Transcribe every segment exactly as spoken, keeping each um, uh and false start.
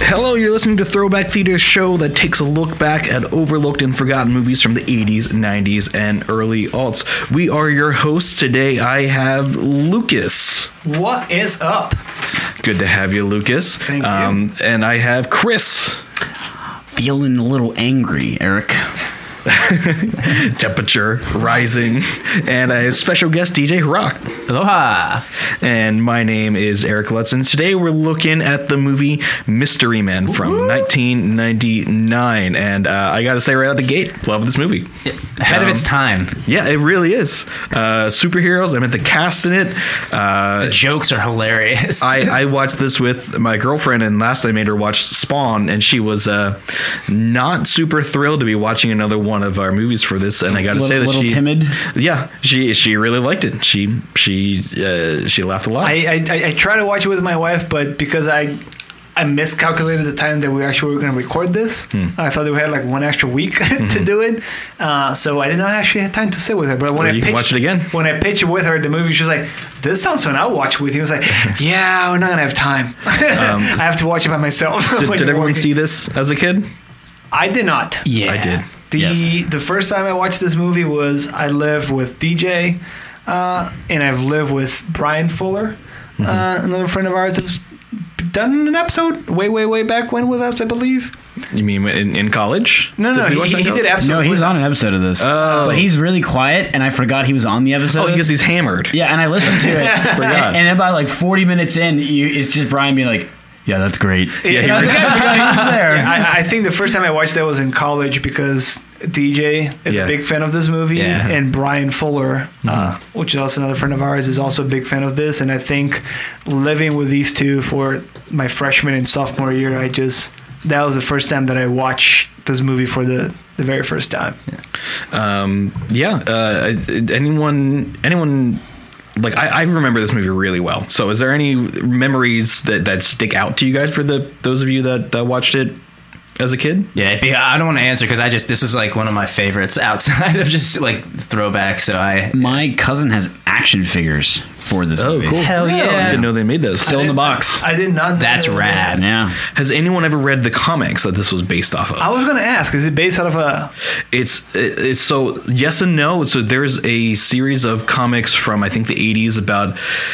Hello, you're listening to Throwback Theater, show that takes a look back at overlooked and forgotten movies from the eighties, nineties, and early aughts. We are your hosts today. I have Lucas. What is up? Good to have you, Lucas. Thank you. Um, and I have Chris. Feeling a little angry, Eric. Temperature rising. And a special guest, D J Rock. Aloha. And my name is Eric Lutzen. Today we're looking at the movie Mystery Men from Woo-hoo! nineteen ninety-nine. And uh, I got to say right out the gate, love this movie. Yeah, ahead um, of its time. Yeah, it really is. Uh, superheroes, I meant the cast in it. Uh, the jokes are hilarious. I, I watched this with my girlfriend, and last I made her watch Spawn, and she was uh, not super thrilled to be watching another one of our movies for this. And I got to say that little she... timid? Yeah, she she really liked it. She... she Uh, she laughed a lot. I, I I tried to watch it with my wife, but because I I miscalculated the time that we actually were going to record this, hmm. I thought that we had like one extra week mm-hmm. to do it. Uh, so I did not actually have time to sit with her. But when or I you pitched, can watch it again. When I pitched it with her, the movie, she was like, "This sounds fun. I'll watch it with you." I was like, "Yeah, we're not going to have time. Um, I have to watch it by myself." Did, did everyone working. see this as a kid? I did not. Yeah, I did. The yes. the first time I watched this movie was I lived with D J. Uh, and I've lived with Brian Fuller, mm-hmm. uh, another friend of ours that's done an episode way, way, way back when with us, I believe. You mean in, in college? No, no, he, he, he did episodes. No, he's on us. an episode of this. Oh. But he's really quiet, and I forgot he was on the episode. Oh, because he's hammered. Yeah, and I listened to it. and, and about like forty minutes in, you, it's just Brian being like, yeah, that's great. Yeah, and I was like, I forgot he was there. Yeah, I, I think the first time I watched that was in college because D J is yeah. a big fan of this movie, yeah. and Brian Fuller, mm-hmm. uh, which is also another friend of ours, is also a big fan of this. And I think living with these two for my freshman and sophomore year, I just that was the first time that I watched this movie for the, the very first time. Yeah. Um, yeah uh, anyone anyone. Like, I, I remember this movie really well. So is there any memories that, that stick out to you guys for the those of you that, that watched it as a kid? Yeah, I don't want to answer because I just, this is like one of my favorites outside of just like throwback. So I. My cousin has action figures for this oh, movie. Oh, cool. Hell yeah. I didn't know they made those. Still in the box. I did not. That's rad. Yeah. Has anyone ever read the comics that this was based off of? I was going to ask, is it based out of a... It's, it's so yes and no. So there's a series of comics from, I think, the eighties about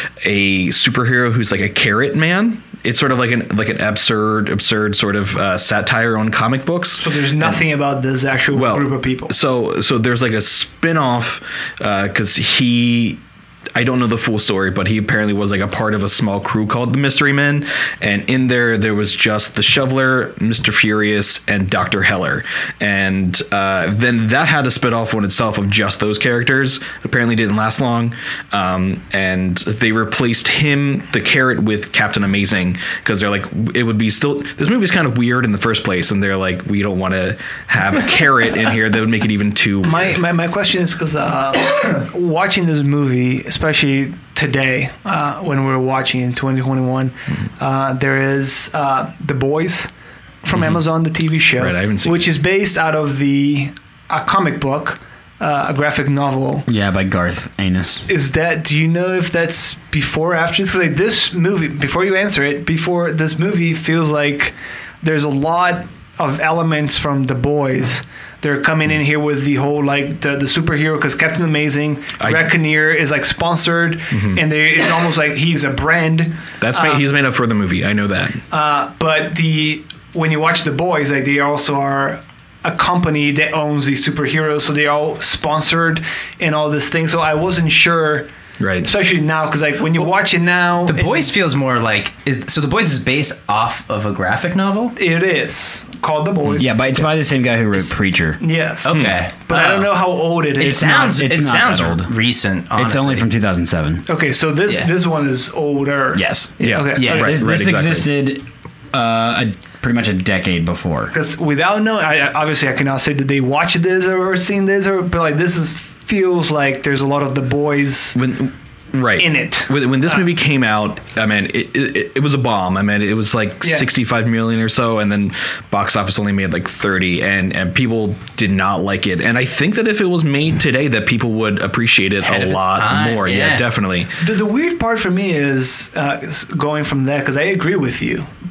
a superhero who's like a carrot man. It's sort of like an like an absurd, absurd sort of uh, satire on comic books. So there's nothing and, about this actual well, group of people. So so there's like a spin-off because uh, he... I don't know the full story, but he apparently was like a part of a small crew called the Mystery Men. And in there, there was just the Shoveler, Mister Furious, and Doctor Heller. And uh, then that had a spin-off on itself of just those characters. Apparently didn't last long. Um, and they replaced him, the carrot, with Captain Amazing. Because they're like, it would be still... This movie's kind of weird in the first place. And they're like, we don't want to have a carrot in here. That would make it even too... My, my, my question is because uh, watching this movie... especially today uh, when we're watching in twenty twenty-one, mm-hmm. uh, there is uh, The Boys from mm-hmm. Amazon, the T V show, right, I haven't seen which it. is based out of the a comic book, uh, a graphic novel. Yeah, by Garth Ennis. Is that? Do you know if that's before or after? Because like this movie, before you answer it, before this movie feels like there's a lot of elements from The Boys. They're coming in here with the whole like the, the superhero because Captain Amazing, I, Reckoneer is like sponsored, mm-hmm. and they it's almost like he's a brand. That's made, um, he's made up for the movie. I know that. Uh, but the when you watch The Boys, like they also are a company that owns these superheroes, so they're all sponsored and all this thing. So I wasn't sure. Right. Especially now, because like when you watch it now, The Boys it, feels more like is so. The Boys is based off of a graphic novel. It is called The Boys. Yeah, but it's by the same guy who wrote it's, Preacher. Yes. Okay, but uh, I don't know how old it is. It sounds. Not, it sounds old. recent. Honestly. It's only from two thousand seven. Okay, so this yeah. this one is older. Yes. Yeah. Okay. Yeah. Okay. Right, this right, this exactly. existed uh, a, pretty much a decade before. Because without knowing, I, obviously I cannot say that they watched this or seen this, or but like this is feels like there's a lot of The Boys. When, right in it. When, when this uh, movie came out, I mean, it, it, it was a bomb. I mean, it was like yeah. sixty-five million or so, and then box office only made like thirty, and, and people did not like it. And I think that if it was made today, that people would appreciate it Ahead a lot more. Yeah, yeah definitely. The, the weird part for me is uh, going from that, because I agree with you,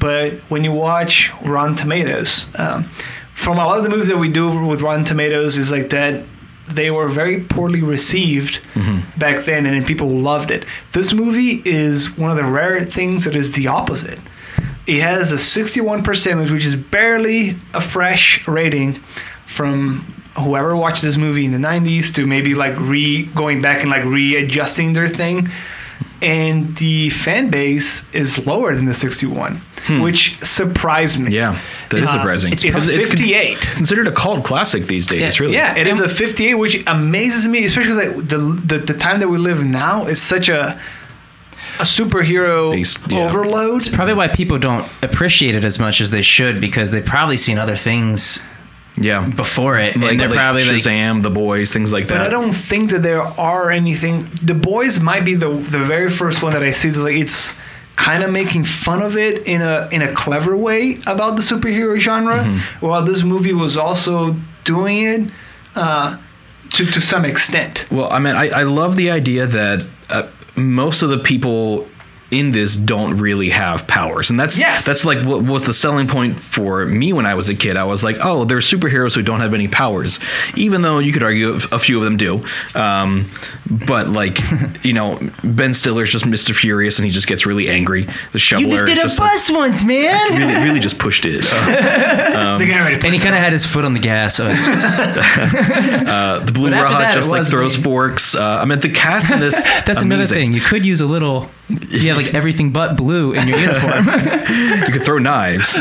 but when you watch Rotten Tomatoes, um, from a lot of the movies that we do with Rotten Tomatoes is like that they were very poorly received mm-hmm. back then, and then people loved it. This movie is one of the rare things that is the opposite. It has a sixty-one percent, which is barely a fresh rating from whoever watched this movie in the nineties to maybe like re going back and like readjusting their thing. And the fan base is lower than the sixty-one, hmm. which surprised me. Yeah, that is uh, surprising. It's, it's fifty-eight. It's considered a cult classic these days, yeah, really. Yeah, it is a fifty-eight, which amazes me, especially like the, the the time that we live now is such a a superhero Based, yeah. overload. It's probably why people don't appreciate it as much as they should, because they've probably seen other things. Yeah, before it, like, and they're like probably Shazam, like, The Boys, things like that. But I don't think that there are anything. The Boys might be the the very first one that I see. It's like it's kind of making fun of it in a in a clever way about the superhero genre. Mm-hmm. While this movie was also doing it uh, to to some extent. Well, I mean, I, I love the idea that uh, most of the people in this don't really have powers, and that's yes. that's like what was the selling point for me when I was a kid. I was like, oh, there's superheroes who don't have any powers, even though you could argue a few of them do. Um, but like, you know, Ben Stiller's just Mister Furious, and he just gets really angry. The Shoveler, you lifted a just bus like, once, man. Really, really just pushed it. Uh, um, and he kind of had his foot on the gas. So uh, the Blue Raja just like throws me. forks. Uh, I mean, the cast in this. That's amazing. Another thing. You could use a little. Yeah, like everything but blue in your uniform. You could throw knives.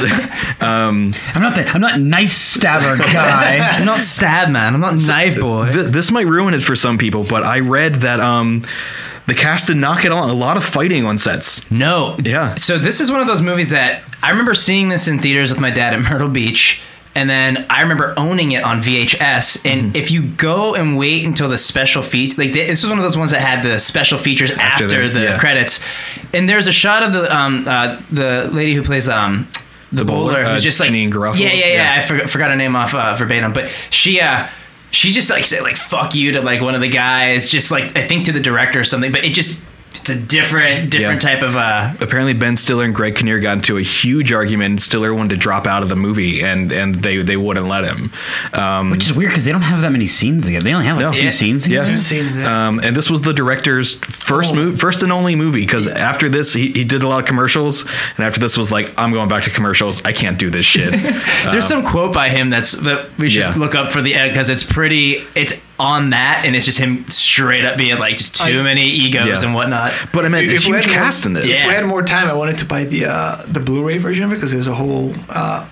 Um, I'm not the, I'm not knife stabber guy. I'm not stab man. I'm not so knife boy. Th- this might ruin it for some people, but I read that um, the cast did not get a lot of fighting on sets. No. Yeah. So this is one of those movies that I remember seeing this in theaters with my dad at Myrtle Beach. And then I remember owning it on V H S. And mm-hmm. if you go and wait until the special feature, like this was one of those ones that had the special features after, after the, the yeah. credits. And there's a shot of the um uh, the lady who plays um the, the bowler, bowler who's uh, just like Janine Garofalo. Yeah, yeah, yeah. yeah. I for, forgot her name off uh, verbatim, but she uh she just like said like fuck you to like one of the guys, just like I think to the director or something. But it just. It's a different, different yeah. type of. Uh, Apparently, Ben Stiller and Greg Kinnear got into a huge argument. Stiller wanted to drop out of the movie, and, and they, they wouldn't let him. Um, Which is weird because they don't have that many scenes together. They only have like no. two yeah. scenes. Yeah, two scenes. Yeah. Um, and this was the director's first oh. movie, first and only movie. Because yeah. after this, he, he did a lot of commercials, and after this was like, I'm going back to commercials. I can't do this shit. There's um, some quote by him that's that we should yeah. look up for the end because it's pretty. It's. On that, and it's just him straight up being like just too I, many egos yeah. and whatnot. But I mean, there's huge cast more, in this. Yeah. If we had more time, I wanted to buy the uh, the Blu-ray version of it because there's a whole uh,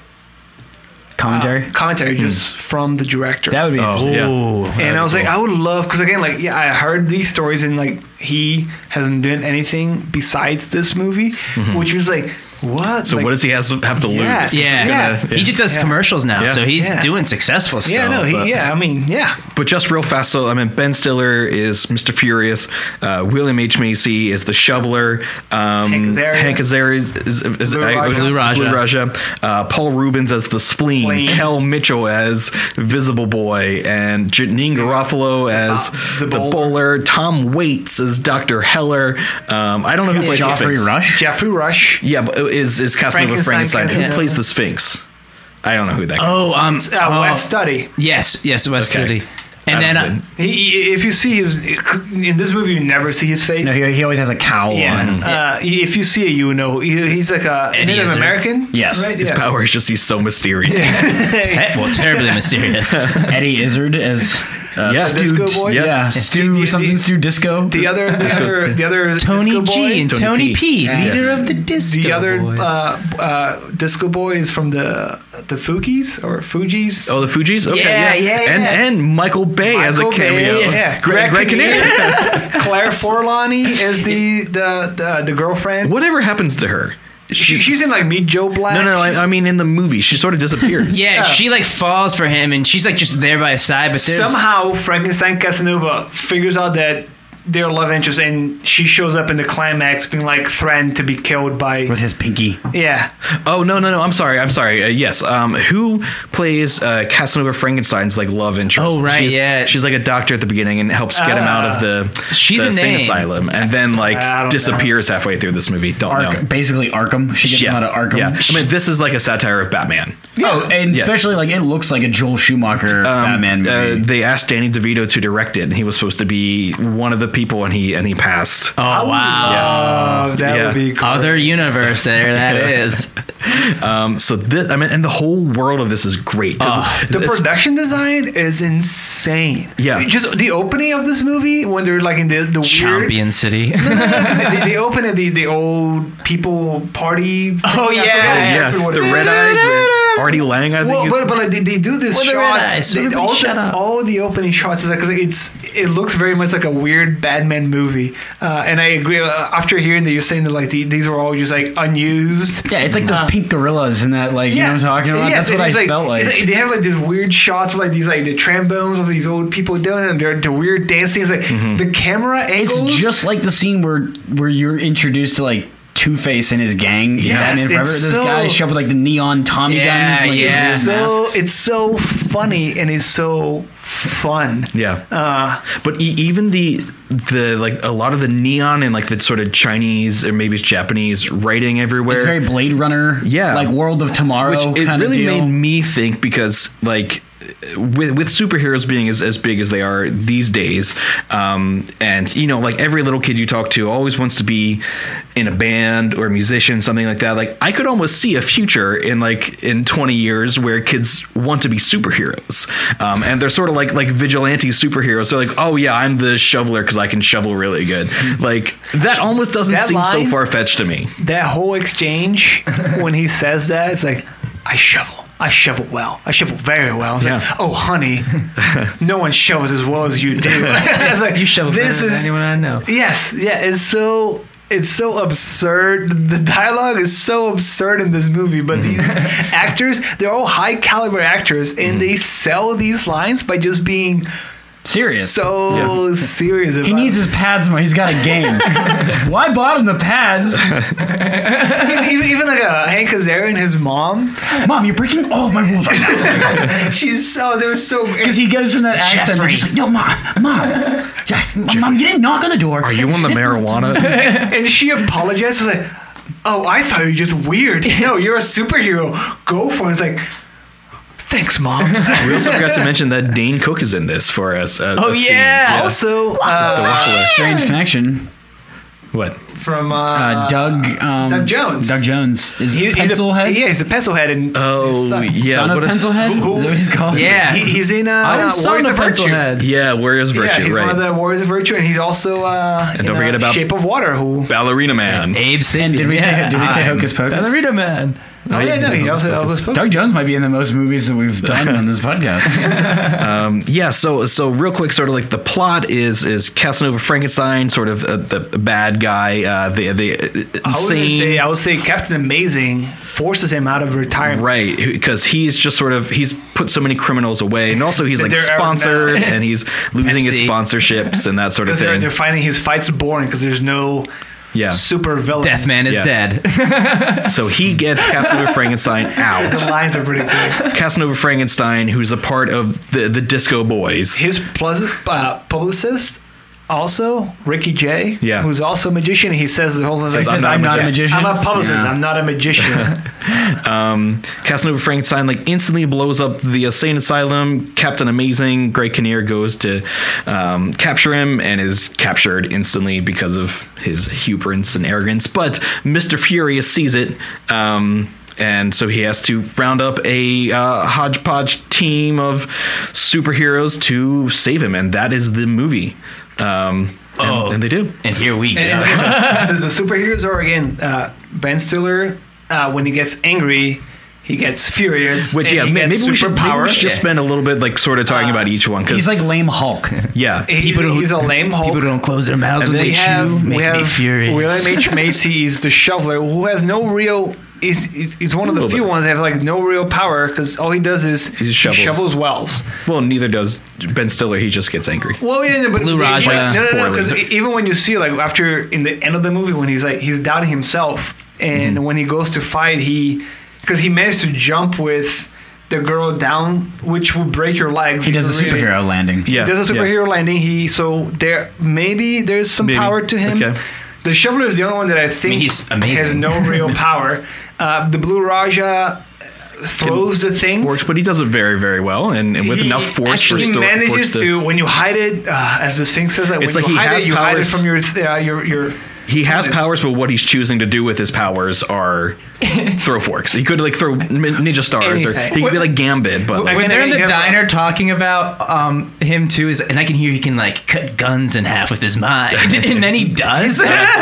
commentary uh, commentary just mm. from the director. That would be oh, yeah. And I was cool. like, I would love because again, like yeah, I heard these stories and like he hasn't done anything besides this movie, mm-hmm. which was like. What? So like, what does he has have to yeah, lose? Yeah. Yeah. Gonna, yeah, he just does yeah. commercials now, yeah. so he's yeah. doing successful stuff. Yeah, no, he, yeah, I mean, yeah. But just real fast, so I mean, Ben Stiller is Mister Furious. Uh, William H. Macy is the Shoveler. Um, Hank Azaria, Hank Azaria is, is, is Blue Raja. Blue Raja. Blue Raja. Uh, Paul Rubens as the Spleen. Spleen. Kel Mitchell as Visible Boy, and Janine Garofalo as the, the bowler. bowler. Tom Waits as Doctor Heller. Um, I don't know who plays Geoffrey Rush. Geoffrey Rush. Yeah, but is is Casanova Frankenstein. Who yeah. plays the Sphinx? I don't know who that guy oh, is. Um, uh, oh, West Study. Yes, yes, West okay. Study. And then uh, he, if you see his in this movie, you never see his face. No, he, he always has a cowl yeah. on. Uh, if you see it, you know he, he's like a Eddie Native Izzard. American. Yes, right? His yeah. power is just he's so mysterious. Yeah. well, terribly mysterious. Eddie Izzard as uh, yeah, Stu, Disco Boy. Yeah, yeah. Stu The, the, something Stu Disco. The other, the other, the other Tony Disco G Boy. and Tony Tony P, P, Yeah. leader of the Disco The other Boys. uh, uh, Disco Boy is from the the Fugees or Fugees. Oh, the Fugees? Okay, Yeah, yeah. yeah, yeah. And and Michael Bay Michael has a cameo. Bay, yeah. Greg, Greg Kinnear. Claire Forlani is the the the, the girlfriend. Whatever happens to her? She, she's in like Meet Joe Black. No, no, I, I mean in the movie, she sort of disappears. yeah, Yeah. she like falls for him, and she's like just there by his side. But there's, Somehow Frankenstein Casanova figures out that their love interest, and she shows up in the climax being like threatened to be killed by. With his pinky. Yeah. Oh no no no! I'm sorry. I'm sorry. Uh, yes. Um, who plays uh, Casanova Frankenstein's like love interest? Oh, right, She's, yeah. She's like a doctor at the beginning and helps get him out of the She's the a insane name. asylum, and then like I don't disappears halfway through this movie. Don't Ark, know. basically Arkham. She gets him out of Arkham. Yeah. I mean, this is like a satire of Batman. Oh, and Yeah. especially like it looks like a Joel Schumacher Batman Uh, movie. they asked Danny DeVito to direct it, and he was supposed to be one of the people, and he and he passed. Oh wow! Oh, that Yeah. would be cool. Other universe there that is. Um, so this, I mean, and the whole world of this is great. 'cause Oh, The it's- production design is insane. Yeah. Just the opening of this movie when they're like in the, the weird. Champion City. they, they open at the, the old people party. Oh, I yeah. forgot yeah, exactly what the it red is. eyes with Artie Lang. I think. Well, is- but, but like they, they do this With the red shots. eyes. They, Everybody all, shut the, up. all the opening shots is like 'cause it's it looks very much like a weird Batman movie. Uh, and I agree. Uh, after hearing that you're saying that like the, these were all just like unused. yeah, it's like those Uh, pink gorillas and that, like, you know what I'm talking about? Yes, That's what I it's like, felt like. it's like. They have like these weird shots of like these like the trombones of these old people doing it, and they're the weird dancing. It's like the camera It's angles. just like the scene where where you're introduced to like Two-Face and his gang. You Yes, know, I mean, forever, it's those so- guys show up with like the neon Tommy Yeah, guns. Like, yeah. it's so masks. it's so funny and it's so fun. yeah. Uh, But e- even the the like a lot of the neon and like the sort of Chinese or maybe it's Japanese writing everywhere. It's very Blade Runner. Yeah. Like World of Tomorrow which it kind really of deal. made me think because like with with superheroes being as, as big as they are these days, um, and you know like every little kid you talk to always wants to be in a band or a musician, something like that. Like I could almost see a future in like in twenty years where kids want to be superheroes, um, and they're sort of like like vigilante superheroes. They're like, oh yeah, I'm the shoveler because I can shovel really good. Like that almost doesn't That seem so line- far fetched to me. that whole exchange when he says that, it's like, I shovel. I shovel well. I shovel very well. It's like, Yeah. oh, honey, no one shovels as well as you do. It's like, You shovel this better than is anyone I know. Yes, yeah, it's so it's so absurd. The dialogue is so absurd in this movie, but these actors, they're all high caliber actors, and they sell these lines by just being Serious. so serious about He needs his pads more. He's got a game. Well, I bought him the pads. even, even, even like a Hank Azaria and his mom. Mom, you're breaking all my rules right now. She's so they're so Because he goes from that accent. They're just like, no, mom, mom. Yeah, mom, you didn't knock on the door. Are you on the marijuana? and she apologizes like, "Oh, I thought you were just weird. No, you're a superhero. Go for it." It's like, thanks, mom. We also forgot to mention that Dane Cook is in this for us. Uh, Oh, a scene. yeah. Also, the uh, waffler. Strange connection. What? from uh, Uh, Doug. Um, Doug Jones. Doug Jones is he- he's a- Pencilhead. yeah, he's a pencilhead. And Oh, his son. yeah. Son of what a- Pencilhead. Who- Is that what he's called? Yeah. He, he's in uh, I'm son Warriors of of Virtue. Pencilhead. Yeah, Warriors of Yeah, Virtue, he's right. one of the Warriors of Virtue, and he's also uh, And in, don't forget uh, about- Shape of Water. Who? Ballerina Man. Abe Sapien. And did we say did we say I'm Hocus Pocus? Ballerina Man. Oh yeah, no, he also. also Doug Jones might be in the most movies that we've done on this podcast. Yeah, so so real quick, sort of like the plot is is Casanova Frankenstein, sort of uh, the bad guy, uh, the the uh, I was gonna insane. say, I would say Captain Amazing forces him out of retirement. Right, because he's just sort of he's put so many criminals away, and also he's That like they're out sponsored, now. and he's losing his Pepsi. sponsorships and that sort of Because they're, thing. they're finding his fights boring because there's no Yeah, super villains. Deathman is Yeah. dead. so he gets Casanova Frankenstein The out. lines are pretty good. Casanova Frankenstein, who's a part of the the Disco Boys. His plus, uh, publicist, also Ricky Jay, Yeah. who's also a magician. He says the whole thing. Says, like, Because I'm not a magician. I'm a publicist. Yeah. I'm not a magician. Um, Casanova Frankenstein like instantly blows up the insane asylum. Captain Amazing, Greg Kinnear, goes to um, capture him and is captured instantly because of his hubris and arrogance. But Mister Furious sees it. Um, and so he has to round up a uh, hodgepodge team of superheroes to save him. And that is the movie. Um, and, Oh. and they do. And here we go. And again, the, the superheroes are again uh, Ben Stiller. Uh, when he gets angry, he gets furious. Which, and yeah, he maybe gets we, should, maybe we superpower. should just Yeah. spend a little bit like sort of talking about each one. Cause, He's like lame Hulk. yeah. He's, People who- he's a lame Hulk. People don't close their mouths And when then they we chew. have Make we me have furious. William H Macy is the shoveler who has no real he's, he's he's one of the little few bit. ones that have like no real power because all he does is He he shovels. shovels wells. Well, neither does Ben Stiller. He just gets angry. Well, yeah, no, but Blue he- Raja. like, no, no, no, Poorly. because even when you see like after in the end of the movie when he's like he's doubting himself, and Mm-hmm. when he goes to fight, he because he managed to jump with the girl down, which will break your legs. He does a Really. superhero landing. Yeah. He does a yeah. superhero landing. He so there maybe there's some Maybe. power to him. Okay. The Shoveler is the only one that I think he's amazing. has no real power. Uh, the Blue Raja throws the things. Works, but he does it very, very well, and, and with He- enough force for he Sto- manages force to, when you hide it, uh, as the Sphinx says, like, It's when like you he hide has it, you hide it powers- from your uh, your your. He has Yes. powers, but what he's choosing to do with his powers are throw forks. He could like throw nin- ninja stars, or Anything. he could be like Gambit, but like, When When they're in the you have- diner talking about um, him too, is and I can hear he can like cut guns in half with his mind, and then he does.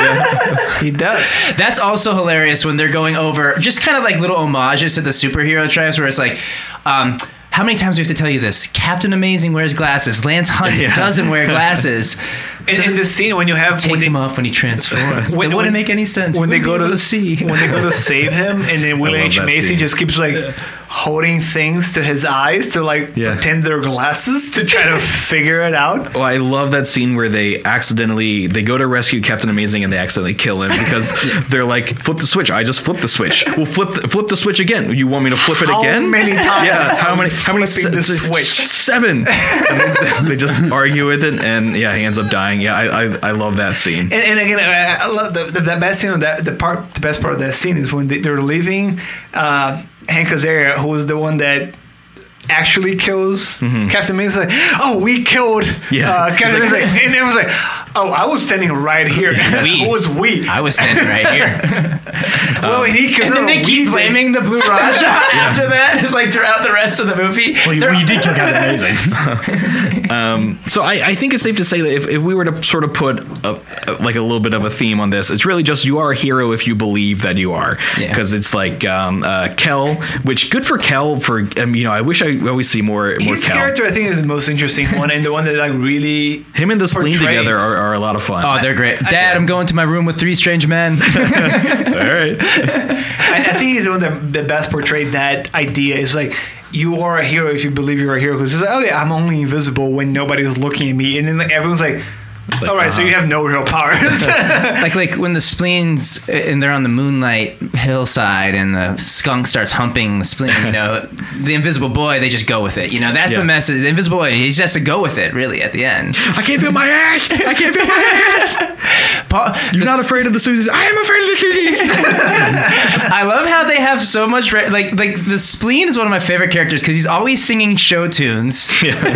He does. That's also hilarious when they're going over just kind of like little homages to the superhero tropes, where it's like, um, how many times do we have to tell you this? Captain Amazing wears glasses. Lance Hunt Yeah. doesn't wear glasses. And in the scene when you have when Takes they, him off when he transforms. When- That wouldn't when- make any sense. when He they wouldn't go be to able see. when they go to save him, and then William love H that Macy scene. just keeps like holding things to his eyes to like Yeah. pretend they're glasses to try to figure it out. well, I love that scene where they accidentally they go to rescue Captain Amazing and they accidentally kill him because they're like, flip the switch. I just flipped the switch. Well, flip the, flip the switch again. You want me to flip it How again? many times Yeah. How are many? we How many? flipping the se- switch? Seven. And they, they just argue with it, and yeah, he ends up dying. Yeah, I I, I love that scene. And, and again, I, I love the, the, the best scene of that. The part, the best part of that scene is when they, they're leaving. Uh, Hank Azaria, who is the one that actually kills Captain Amazing, like, oh, we killed Yeah. uh, Captain He's like- Amazing, and everyone's like, oh, I was standing right here. We. Who was we? I was standing right here. well, he killed. And then no, they we keep did. blaming the Blue Raja after that, like throughout the rest of the movie. Well, you, They're- well, you did kill Captain Amazing. So I, I think it's safe to say that if, if we were to sort of put a, a, like a little bit of a theme on this, it's really just you are a hero if you believe that you are. Yeah. Because it's like um, uh, Kel, which good for Kel. For um, you know, I wish I always see more more His Kel. character, I think, is the most interesting one, and the one that like really Him and the spleen portrays- together are, are a lot of fun. Oh, they're great. Dad, I'm going to my room with three strange men. all right. I, I think he's the one that the best portrayed that idea. Is like you are a hero if you believe you're a hero. Because it's like, oh yeah, I'm only invisible when nobody's looking at me, and then like, everyone's like, Like, all right, so uh-huh. you have no real powers. like like when the spleens and they're on the moonlight hillside and the skunk starts humping the spleen, you know, the invisible boy, they just go with it. You know, that's Yeah. the message. The invisible boy, he just has to go with it, really, at the end. I can't feel my ass. I can't feel my ass. Paul, You're the not afraid of the Susies. I am afraid of the Susies. I love how they have so much re- like like the spleen is one of my favorite characters because he's always singing show tunes.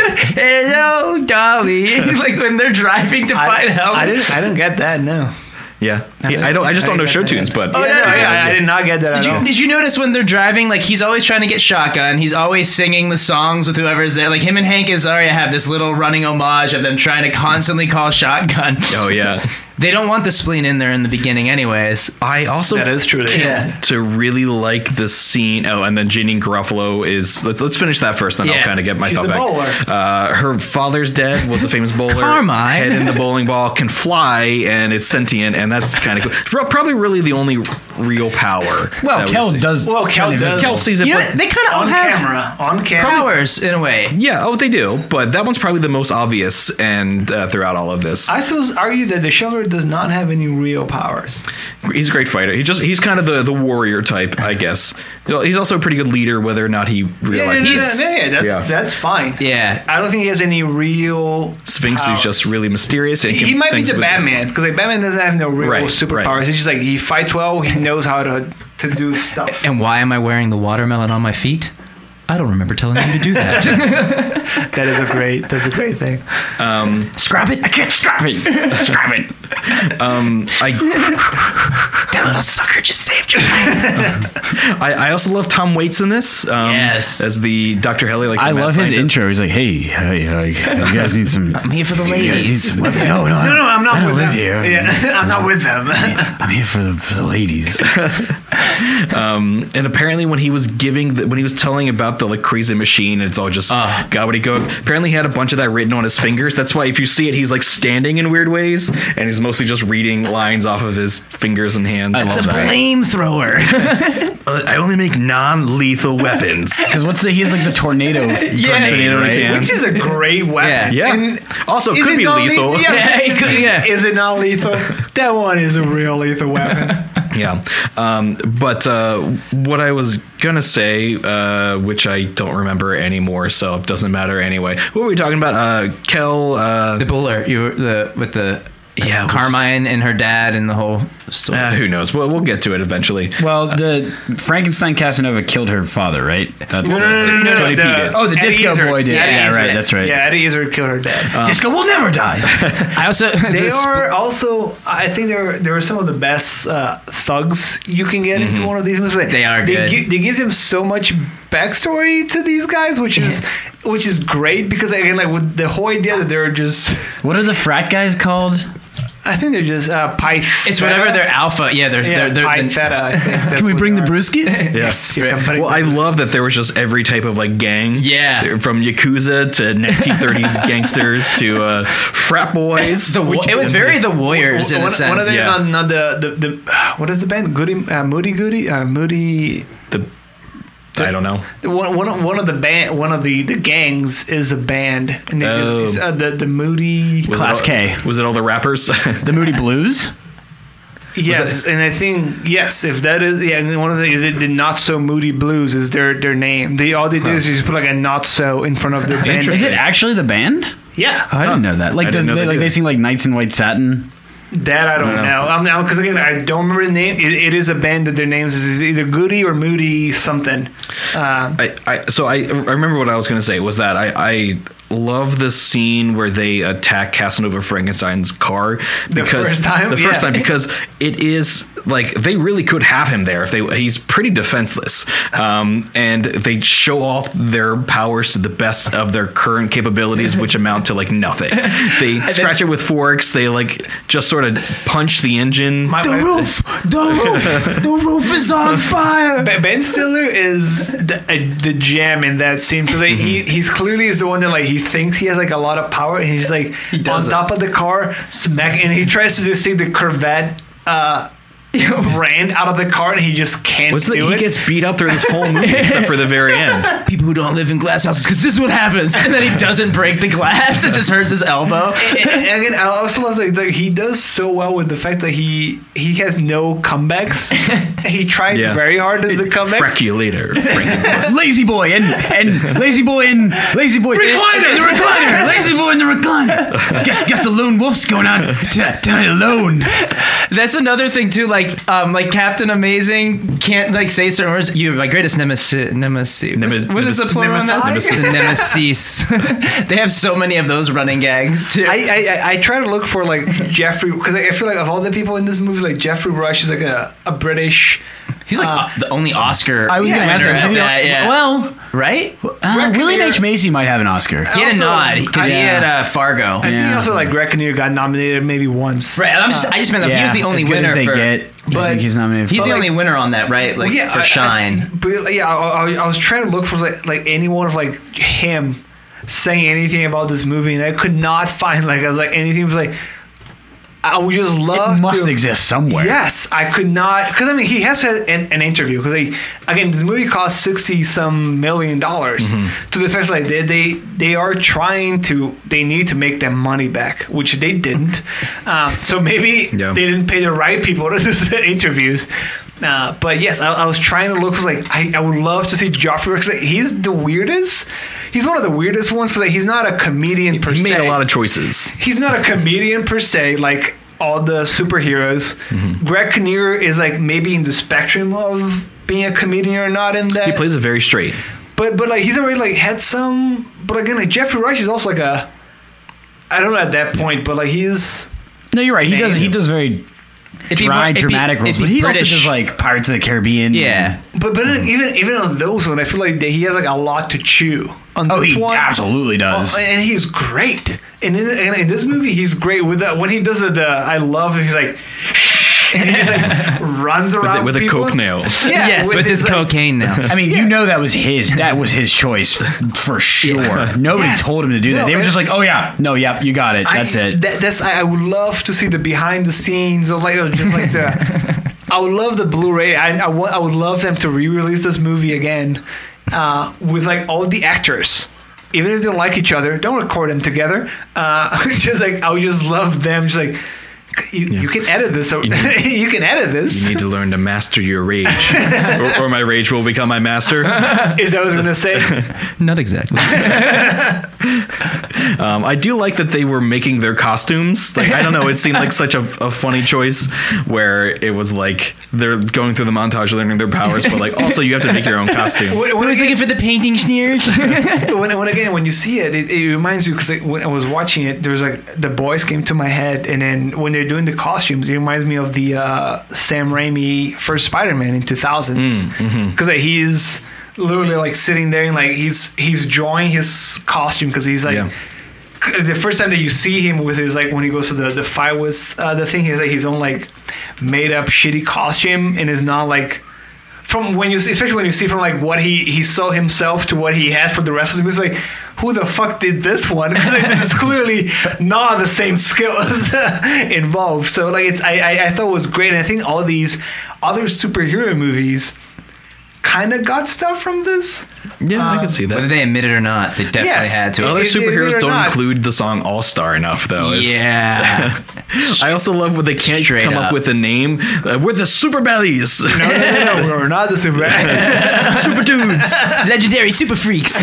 Hello, Dolly. Like when they're driving to find help. I didn't. I didn't get that. No. Yeah. Yeah, I don't. I just don't know show tunes, but Oh, Yeah, no, no, yeah, yeah, I did not get that Did at you, all. did you notice when they're driving, like he's always trying to get shotgun. He's always singing the songs with whoever's there. Like him and Hank Azaria have this little running homage of them trying to constantly call shotgun. oh yeah. They don't want the spleen in there in the beginning, anyways. I also That is true. came Yeah. to really like the scene. Oh, and then Janine Garofalo is. Let's let's finish that first, then Yeah. I'll kind of get my She's thought the back. bowler. Uh, her father's dead. Was a famous bowler. Carmine. Head in the bowling ball, can fly, and it's sentient, and that's kind of cool. Pro- Probably really the only real power. Well, that we Kel see. does. Well, Kel turn does. invisible. Kel sees it, You know, but they kind of all On have camera. On camera. powers in a way. yeah, oh, they do. But that one's probably the most obvious, and uh, throughout all of this, I still argue that the Shoveler does not have any real powers. he's a great fighter. He just he's kind of the, the warrior type, I guess. You know, he's also a pretty good leader, whether or not he Yeah, realizes. yeah, He's- yeah, yeah, that's Yeah. that's fine. Yeah. I don't think he has any real Sphinx powers. is just really mysterious. And He can might be things the with- Batman because like Batman doesn't have no real Right, superpowers. right. He's just like he fights well. He knows how to to do stuff. And why am I wearing the watermelon on my feet? I don't remember telling you to do that. That is a great. That's a great thing. Scrap it. I can't scrap it. Scrap it. I That little sucker just saved your life. I, I also love Tom Waits in this. Um, Yes. as the Doctor Helly. Like the I mad love his scientist. intro. He's like, "Hey, hey, hey, you guys need some. I'm here for the You guys need ladies. some. No, no, No, no, I'm not I don't with live them. here. Yeah, I'm not with them. I'm here for the for the ladies." And apparently, when he was giving, the, when he was telling about the like crazy machine, it's all just Ah. gobbledygook. Apparently, he had a bunch of that written on his fingers. That's why if you see it, he's like standing in weird ways, and he's mostly just reading lines off of his fingers and hands. hands. I It's a love that. flamethrower. Uh, I only make non-lethal weapons. Because what's the? He has like the tornado. Yeah, tornado right? can. Which is a great weapon. Yeah. And Also, is could it be not lethal. le- Yeah. Yeah, it could- yeah. Is it not lethal? That one is a real lethal weapon. Yeah. Um, but uh, what I was going to say, uh, which I don't remember anymore, so it doesn't matter anyway. What were we talking about? Uh, Kel. Uh, The buller, you the with the yeah. Carmine and her dad and the whole story. Uh, who knows? We'll, we'll get to it eventually. Well, the Frankenstein Casanova killed her father, right? That's No, no, no, no, no. Tony P the- did. Oh, the Eddie disco Izzard. boy did. Eddie Yeah, Izzard. right. That's right. Yeah, Eddie Izzard killed her dad. Disco will never die. I also They this- are also, I think they're they're some of the best uh, thugs you can get into one of these movies. Like, They are they good. Gi- they give them so much backstory to these guys, which is which is great because again, like with the whole idea that they're just, What are the frat guys called? I think they're just uh, Pyth. it's whatever their alpha. Yeah, there's Yeah, they're, they're, Pi Theta. I think that's what they are. brewskis? Yes. Yeah, but Well, I love that there was just every type of like gang. Yeah. From Yakuza to nineteen thirties gangsters to uh, frat boys. the wa- it was very the Warriors in one, a sense. one of them Yeah. is on, on the, the the what is the band? Goody uh, Moody Goody uh, Moody. the I don't know. One, one, of- one of the band, one of the, the gangs is a band, and they Oh. just, uh, the the Moody. Was Class it all, K. Was it all the rappers? The Moody Blues? Yes, and I think yes, if that is yeah, and one of the is it the Not So Moody Blues is their their name. They all they did is just put like a not so in front of their band. Is it actually the band? Yeah, Oh, I didn't know that. Like, I the, didn't know they, they like did. they sing like Knights in White Satin. that I don't, I don't know. know. I'm now because again I don't remember the name. It, it is a band that their names is either Goody or Moody something. Uh, I, I so I, I remember what I was going to say was that I, I love the scene where they attack Casanova Frankenstein's car because first time? the first Yeah. time because it is like they really could have him there if they he's pretty defenseless um, and they show off their powers to the best of their current capabilities, which amount to like nothing. They scratch it with forks. They like just sort of punch the engine. my, my- the roof, the roof is on fire. Ben Ben Stiller is the, uh, the gem in that scene because like, he he's clearly is the one that like he thinks he has like a lot of power and he's like on doesn't. top of the car smack and he tries to just take the Corvette uh, brand out of the car and he just can't What's the, do he it. gets beat up through this whole movie except for the very end. people who don't live in glass houses because this is what happens, and then he doesn't break the glass. It just hurts his elbow. and, and again, I also love that, that he does so well with the fact that he he has no comebacks. He tried Yeah. very hard in the comebacks. Frack you later. Frankenstein. Lazy boy and and lazy boy and lazy boy recliner, in the recliner, lazy boy in the recliner. Guess guess the lone wolf's going out tonight, tonight alone. That's another thing too. Like, um, like Captain Amazing can't like say certain words. You're my greatest nemesis. Nemesis. Nemes- what is the nemes- plural on that? nemesis. The nemesis. They have so many of those running gags too. I, I I try to look for like Jeffrey because I feel like of all the people in this movie, like Jeffrey Rush is like a, a British. He's like uh, uh, the only Oscar. I was Yeah, going to ask winner that. at You know, that, yeah. Well, right? uh, William H Macy might have an Oscar. He had a Also, nod because he I- had uh, Fargo. I think Yeah. also like Greg Kinnear got nominated maybe once. Right. I'm just, I just meant that he was the only as good winner as they for. get. You but think he's nominated? He's for- the like- only winner on that, right? Like Well, yeah, for I- Shine. I, but yeah, I, I, I was trying to look for like like any one of like him saying anything about this movie, and I could not find like I was like anything was like. I would just love it must to, exist somewhere. Yes, I could not because I mean he has to have an, an interview because they again this movie cost sixty some million dollars to the fact like they, they they are trying to they need to make their money back which they didn't um, so maybe Yeah. they didn't pay the right people to do the interviews. Uh, but yes, I, I was trying to look. Was like I, I would love to see Joffrey because he's the weirdest. He's one of the weirdest ones because he's not a comedian per He se. made a lot of choices. He's not a comedian per se, like all the superheroes. Mm-hmm. Greg Kinnear is like maybe in the spectrum of being a comedian or not in that. He plays it very straight. but but like he's already like had some. But again, like Jeffrey Rush is also like a. I don't know at that point, but like he's. No, you're right. He does. He Amazing. does very It'd be dry, more- it'd be- dramatic roles, it'd be but he British. also does like Pirates of the Caribbean. Yeah. But but even even on those ones, I feel like that he has like a lot to chew. On Oh, this he one, absolutely does. Oh, and he's great. And in, and in this movie, he's great with that. When he does it, the I love it. He's like, and he just like runs With, around it, with a people. coke nail. Yeah, yes, with, his, like- cocaine now. I mean, you know that was his. That was his choice f- for sure. Nobody Yes. told him to do that. No, they were and- just like, "Oh yeah, no, yep, you got it. That's I, it." That, that's I, I would love to see the behind the scenes of like uh, just like the I would love the Blu-ray. I I, wa- I would love them to re-release this movie again uh, with like all the actors. Even if they don't like each other, don't record them together. Uh, just like I would just love them. Just like you, Yeah. you can edit this. You, you can edit this. You need to learn to master your rage, or, or my rage will become my master. Is that what I was gonna say? Not exactly. Um, I do like that they were making their costumes. Like, I don't know, it seemed like such a, a funny choice where it was like they're going through the montage learning their powers, but like also you have to make your own costume. When, I when, was again, looking for the painting sneers. when, when again, when you see it, it, it reminds you because when I was watching it, there was like the boys came to my head, and then when they're doing the costumes, it reminds me of the uh, Sam Raimi first Spider-Man in two thousands because like, he's literally like sitting there and like he's he's drawing his costume because he's like. Yeah. The first time that you see him with his like when he goes to the the fight with uh, the thing, he's like his own like made up shitty costume and is not like from when you especially when you see from like what he he saw himself to what he has for the rest of the movie. It's like who the fuck did this one? Because like, this is clearly not the same skills involved. So like it's I, I I thought it was great, and I think all these other superhero movies kind of got stuff from this. Yeah, I can see Whether that. they admit it or not, they definitely Yes. had to. Oh, Other If they admit superheroes it or don't not. include the song All Star enough, though. It's- Yeah. I also love when they can't Straight come up. up with a name. Uh, we're the Super Bellies. No, no, no, no, we're not the super. Super Dudes. Legendary super freaks.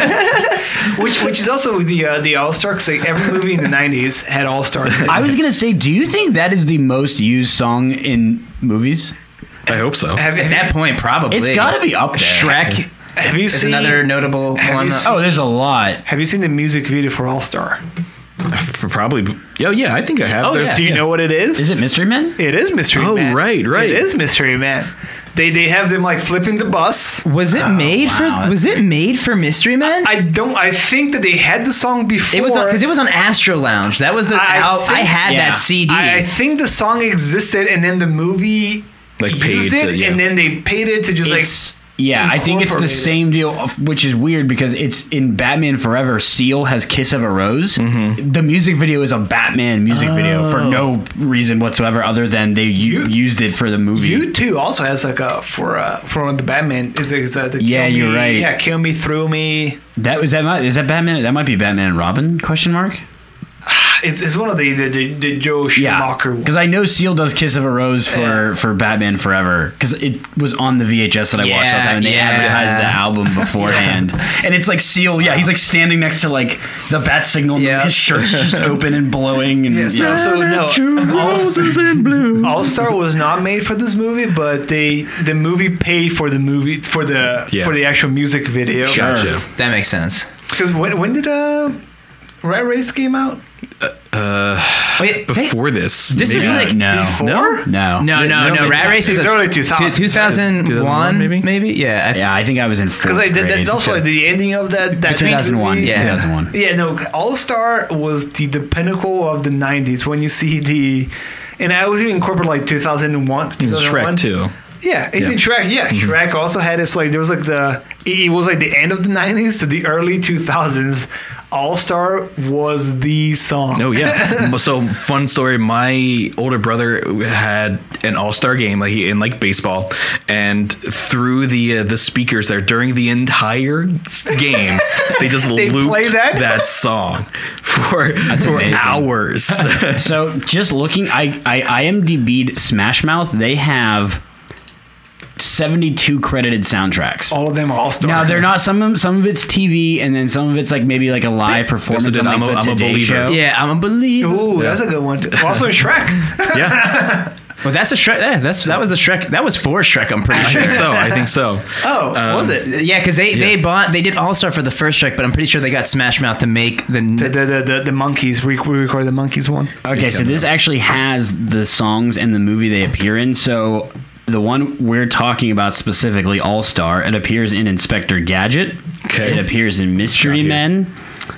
which which is also the uh, the All Star because like, every movie in the nineties had All Stars. I was gonna say, do you think that is the most used song in movies? I hope so. Have, At have, that point, probably. It's got to be up there. Shrek have you is seen another notable have one. you seen- Oh, there's a lot. Have you seen the music video for All Star? Probably. Oh, yeah, I think I have. Oh, There's- do you yeah. know what it is? Is it Mystery Men? It is Mystery Oh, Man. right, right. It is Mystery Man. They they have them like flipping the bus. Was it made wow. for? Was it made for Mystery Men? I don't. I think that they had the song before. it was because it was on Astro Lounge. That was the. I I, I think- had yeah. that C D. I, I think the song existed, and then the movie Like, paid used it, to- yeah. and then they paid it to just It's, yeah, I think it's the incorporated. same deal, of- which is weird because it's in Batman Forever. Seal has "Kiss of a Rose." Mm-hmm. The music video is a Batman music video for no reason whatsoever, other than they u- You- used it for the movie. like. You too also has like a for uh for one of the Batman is is uh, the Yeah, Kill you're Me- right. Yeah, kill me through me. that was that. might- Is that Batman? That might be Batman and Robin? Question mark. It's, it's one of the the, the, the Joe Yeah, Schumacher ones. because I know Seal does "Kiss of a Rose" for Yeah. for Batman Forever because it was on the V H S that I watched all the Yeah, time, and they yeah. advertised the album beforehand. And it's like Seal, yeah, he's like standing next to like the bat signal, and Yeah. his shirt's just open and blowing, and Yeah, so, yeah. so no, Roses in blue. All Star was not made for this movie, but they the movie paid for the movie for the Yeah. for the actual music video. Gotcha. that makes sense. Because when when did uh Rat Race came out? Wait, Before this. This maybe. is like no, Before? no, no, no, No, no. it's- Rat Race is it's a- early two thousands. two thousand one, maybe? maybe. Yeah. I- Yeah, I think I was in fourth Because like, that, grade. that's also like, the ending of that that two thousand one. movie. Yeah. two thousand one. Yeah, no, All Star was the, the pinnacle of the nineties when you see the, and I was even incorporate like two thousand one. Shrek too. Yeah, even Yeah. Shrek. Yeah, Shrek also had its like there was like the it was like the end of the nineties to the early two thousands. All Star was the song. Oh yeah. So fun story. My older brother had an All Star game, like he, in like baseball, and through the uh, the speakers there during the entire s- game, they just They looped play that? song for for amazing. hours. So just looking, I I IMDb'd Smash Mouth. They have seventy-two credited soundtracks. All of them are All Star. Now they're not some of some of it's T V, and then some of it's like maybe like a live performance did on like I'm a- the I'm a Today Believer. Show. yeah, I'm a believer. Ooh, that's a good one. Too. Also Shrek. yeah, Well, that's a Shrek. Yeah, that's that was the Shrek. That was for Shrek. I'm pretty I sure. think so. I think so. Oh, was Um, it? Yeah, because they, they Yeah. bought they did All Star for the first Shrek, but I'm pretty sure they got Smash Mouth to make the. The the the, the, the monkeys. We, we recorded the monkeys one. Okay, so this actually has the songs and the movie they appear in. So the one we're talking about specifically, All Star, it appears in Inspector Gadget. Okay. It appears in Mystery Shot here. Men.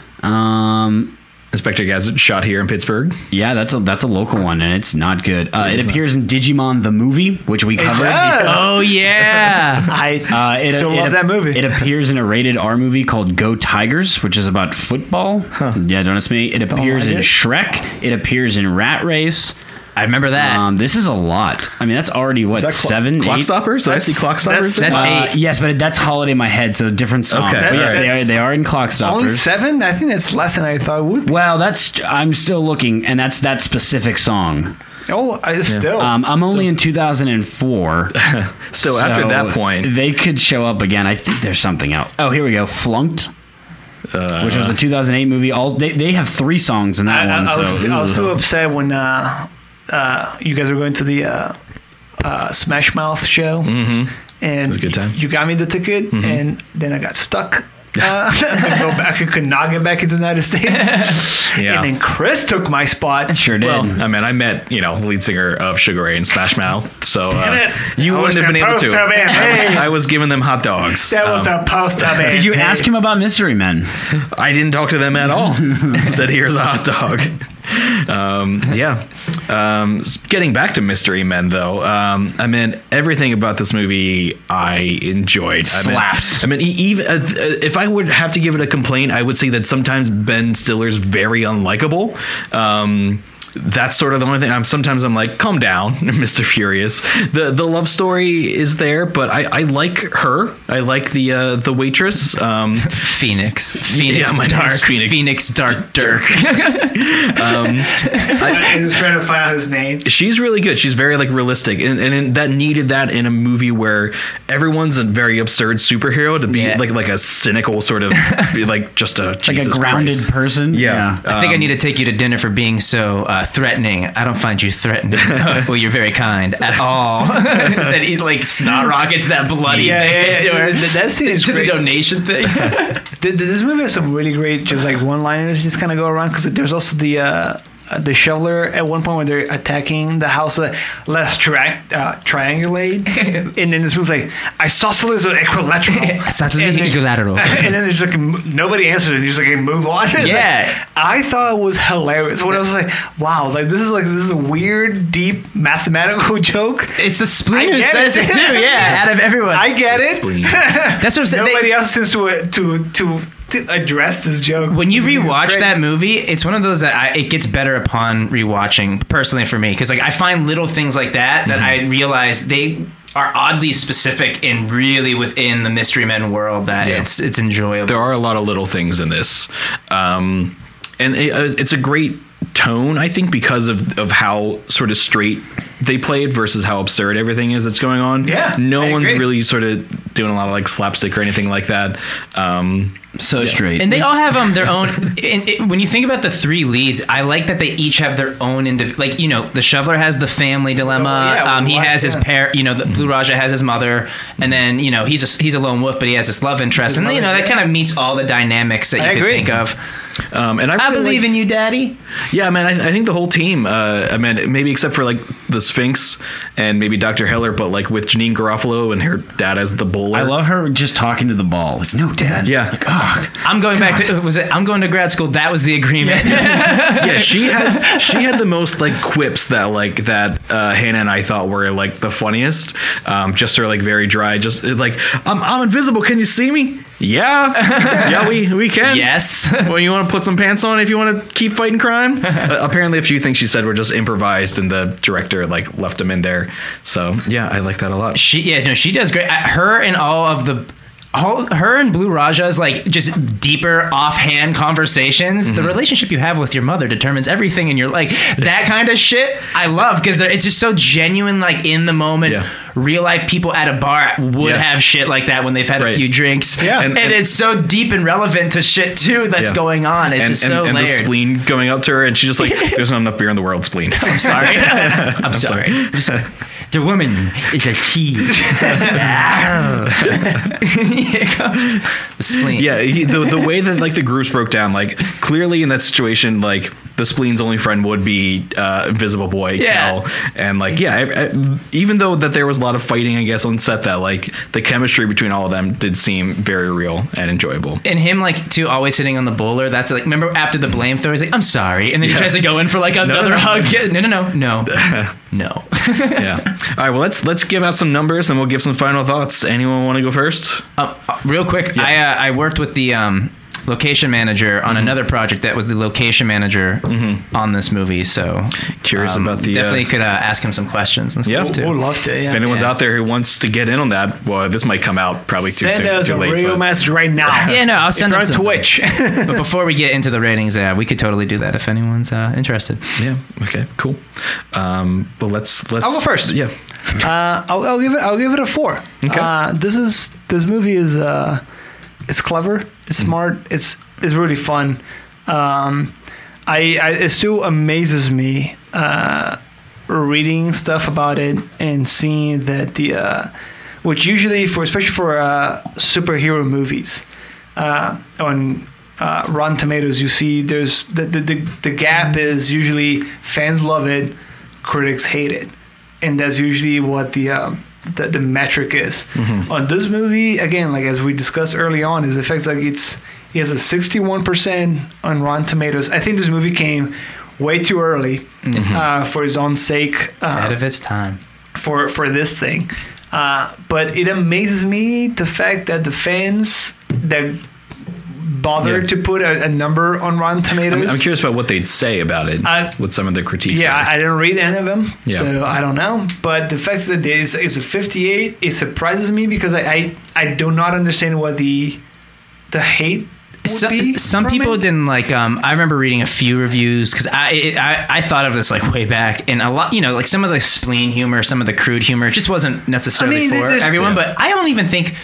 Um, Inspector Gadget shot here in Pittsburgh. yeah, that's a that's a local one, and it's not good. Uh, it is not. appears in Digimon the movie, which we covered. does. Oh yeah. I Uh, it, still it- love that movie. It appears in a rated R movie called Go Tigers, which is about football. Yeah, don't ask me. It appears like in it. Shrek. It appears in Rat Race. I remember that. Um, this is a lot. I mean, that's already what Is that cl- seven, Clock eight? Stoppers? Did I see That's- Clock Stoppers? that's- That's Uh, eight. yes, but that's Holiday in My Head, so different song. Okay, But yes, alright. they are. They are in Clock Stoppers. Only seven? I think that's less than I thought it would be. Well, that's I'm still looking, and that's that specific song. Oh, I still. Um, I'm only in two thousand four. So after that point, they could show up again. I think there's something else. Oh, here we go. Flunked, uh, which was a two thousand eight movie. All they, they have three songs in that I, one. I, I, was, so I was so upset when uh, uh, you guys were going to the uh, uh, Smash Mouth show, Mhm. and was a good time. You, you got me the ticket, Mhm. and then I got stuck. Uh, I go back. I could not get back into the United States. Yeah. And then Chris took my spot. sure did. Well, I mean, I met, you know, the lead singer of Sugar Ray and Smash Mouth, so uh, it. you I wouldn't was have been able to. supposed to have been. I, was, Hey. I was giving them hot dogs. That was Um, supposed to be. Did you ask him about Mystery Men? I didn't talk to them at all. I said, here's a hot dog. Um, yeah. Um, s- getting back to Mystery Men, though, um, I mean, everything about this movie I enjoyed. I mean- Slaps. I mean, e- even uh, if I would have to give it a complaint, I would say that sometimes Ben Stiller's very unlikable. Um, that's sort of the only thing. I'm sometimes I'm like, calm down, Mister Furious. The the love story is there, but I, I like her. I like the uh, the waitress. Um, Phoenix. Phoenix Yeah, my Dark. name's Phoenix. Phoenix Dark Dirk. um, I was trying to find out his name. she's really good. She's very like realistic, and, and in, that needed that in a movie where everyone's a very absurd superhero to be Yeah. like like a cynical sort of be like just a Like Jesus a grounded Christ. person? Yeah. I think I Um, need to take you to dinner for being so uh, threatening. I don't find you threatening. Well, you're very kind at all. That he like snot rockets that bloody Yeah, yeah, yeah. to her- That- that scene is to the great. donation thing. Th- This movie has some really great, just like one-liners, just kind of go around because there's also the uh, uh, the shoveler at one point when they're attacking the house. Uh, let's tri- uh, triangulate, and then this movie's like, "Isosceles or equilateral." Isosceles or And- equilateral. And then there's like m- nobody answers, and you just like move on. It's Yeah. like- I thought it was hilarious. When I was like, "Wow, like this is like this is a weird, deep mathematical joke." It's the spleen I who get says it. it too. Yeah, out of everyone. I get it. Spleen. That's what I'm saying. They- Nobody else seems to uh, to to to address this joke. when you I think it's rewatch great. that movie, it's one of those that I, it gets better upon rewatching. Personally, for me, because like I find little things like that that I realize they are oddly specific and really within the Mystery Men world that Yeah. it's it's enjoyable. there are a lot of little things in this, um, and it, uh, it's a great tone, I think, because of of how sort of straight they played versus how absurd everything is that's going on. Yeah, no I one's agree. really sort of doing a lot of like slapstick or anything like that. Um, So straight. And they all have um their own. And it, when you think about the three leads, I like that they each have their own indiv- like you know the shoveler has the family dilemma. Oh, yeah, um, he well, has his yeah. pair. You know the Blue Raja has his mother, and then you know he's a he's a lone wolf, but he has this love interest, His and you know mother, that yeah. kind of meets all the dynamics that I you could agree. think of. um, and I, I really believe like- in you, Daddy. Yeah, man, I, I think the whole team, uh, I mean, maybe except for like the Sphinx and maybe Doctor Heller, but like with Janine Garofalo and her dad as the bowler. I love her just talking to the ball. Like, no, Dad. Yeah. Like, oh, I'm going back to was it? I'm going to grad school. That was the agreement. yeah, she had she had the most like quips that like that uh, Hannah and I thought were like the funniest. Um, just sort of like very dry. Just like I'm I'm invisible. Can you see me? Yeah, yeah, we we can. Yes. Well, you want to put some pants on if you want to keep fighting crime. Uh, apparently, a few things she said were just improvised, and the director like left them in there. So yeah, I like that a lot. She yeah no she does great. I- Her and all of the. All, her and Blue Raja's like just deeper offhand conversations. Mm-hmm. The relationship you have with your mother determines everything in your like that kind of shit. I love because it's just so genuine. Like in the moment, Yeah. real life people at a bar would Yeah. have shit like that when they've had Right. a few drinks. Yeah. and, And- and- it's so deep and relevant to shit too that's Yeah. going on. It's and, just and, so and the layered. spleen going up to her, and she's just like, "There's not enough beer in the world, spleen." I'm sorry. I'm, sorry. The woman is a cheese. The spleen. Yeah, he, the the way that like the groups broke down, like clearly in that situation, like the spleen's only friend would be uh, Invisible Boy, Yeah. Cal, and like yeah, I, I, even though that there was a lot of fighting, I guess on set, that like the chemistry between all of them did seem very real and enjoyable. And him like too always sitting on the bowler. That's like remember after the blame throw, he's like, I'm sorry. And then he Yeah. tries to go in for like another no. hug. Yeah, No, no, no, no. No. Yeah. All right. Well, let's let's give out some numbers, and we'll give some final thoughts. Anyone want to go first? Um, uh, real quick, I uh, I worked with the um location manager on Mm-hmm. another project that was the location manager on this movie. So Curious um, about the, uh, definitely could uh, ask him some questions and Yeah. stuff too. Would love to. Yeah. If anyone's Yeah. out there who wants to get in on that, well, this might come out probably too Send soon. us too a late, radio but- message right now. Yeah, no, I'll If send you're them on something. Twitch. But before we get into the ratings, yeah, we could totally do that if anyone's uh, interested. Yeah. Okay. Cool. Um, but let's let's. I'll go first. Yeah. Uh, I'll, I'll give it. I'll give it a four. Okay. Uh, this is this movie is uh, it's clever. It's Mm-hmm. smart. It's it's really fun. Um, I, I it still amazes me uh, reading stuff about it and seeing that the uh, which usually for especially for uh, superhero movies uh, on. Uh, Rotten Tomatoes, you see, there's the, the the the gap is usually fans love it, critics hate it, and that's usually what the um, the, the metric is. On this movie, again, like as we discussed early on, is the fact like it's he has a sixty-one percent on Rotten Tomatoes. I think this movie came way too early uh, for his own sake. Uh, Ahead of its time. for for this thing. Uh, but it amazes me the fact that the fans that bothered Yeah. to put a, a number on Rotten Tomatoes. I'm, I'm curious about what they'd say about it. I- what some of the critiques. yeah, are. I, I didn't read any of them, Yeah. so I don't know. But the fact that there is, is a fifty-eight, it surprises me because I, I I do not understand what the the hate would Some, be. some from people it. didn't like. Um, I remember reading a few reviews because I, it- I I thought of this like way back, and a lot, you know, like some of the spleen humor, some of the crude humor, just wasn't necessarily I mean, for there's- everyone. yeah. But I don't even think.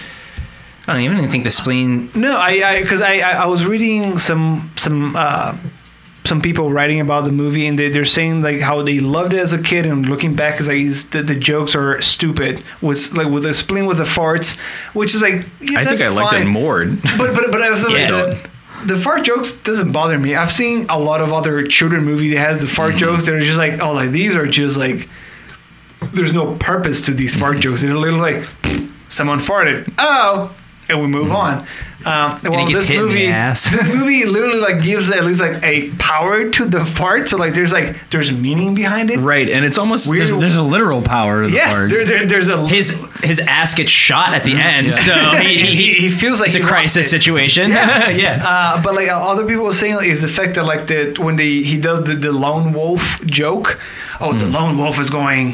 I don't even think the spleen. No, I because I, I I was reading some some uh, some people writing about the movie and they, they're saying like how they loved it as a kid and looking back is like it's, the, the jokes are stupid with like with the spleen with the farts, which is like yeah, I that's think I liked fine. it more. But but but I was like Yeah. the, the fart jokes doesn't bother me. I've seen a lot of other children movies that has the fart jokes that are just like oh like these are just like there's no purpose to these fart jokes. They're literally like someone farted. Oh. And we move on. Um, well, he gets this hit in the movie, ass. this movie literally like gives at least like a power to the fart. So like there's like there's meaning behind it. Right, and it's almost Weird. There's, there's a literal power to the Yes, fart. there, there, there's a His his ass gets shot at the end, Yeah. so he, he, he, he feels like it's a he lost crisis it. situation. Yeah. yeah. Uh, but like other people were saying is the fact that like the when they he does the, the lone wolf joke. Oh, the lone wolf is going